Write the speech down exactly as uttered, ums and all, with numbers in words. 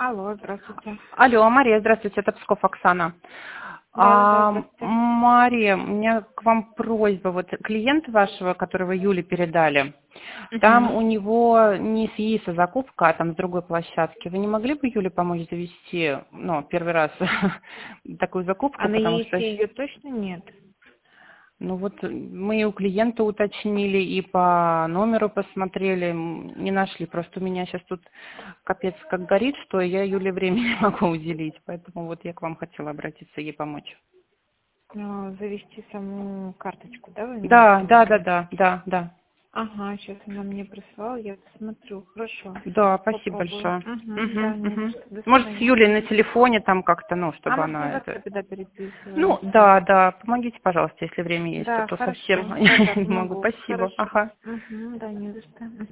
Алло, здравствуйте. Алло, Мария, здравствуйте, это Псков Оксана. Да, да, А, здравствуйте. Мария, у меня к вам просьба. Вот клиент вашего, которого Юле передали, там Угу. у него не с ЕИСа закупка, а там с другой площадки. Вы не могли бы Юле помочь завести, ну, первый раз такую А закупку, на потому что... ЕИСе ее точно нет? Ну вот мы и у клиента уточнили, и по номеру посмотрели, м, не нашли. Просто у меня сейчас тут капец как горит, что я Юле времени не могу уделить. Поэтому вот я к вам хотела обратиться, ей помочь. А, завести саму карточку, да, вы имеете Да, в да, да, виду? да, да, да. Ага, сейчас она мне прислала, я посмотрю. Хорошо, Да, спасибо попробую. большое. Угу, да, Мгм, не за мгм. что. До Может, с свидания. Юлей на телефоне там как-то, ну, А чтобы может, на она завтра это... тогда Ну, переписываемся? да, да, помогите, пожалуйста, если время есть, а Да, то совсем хорошо. Да-да, не могу. помогу. Спасибо. Хорошо. Ага. Угу, да, не за что. Мгм.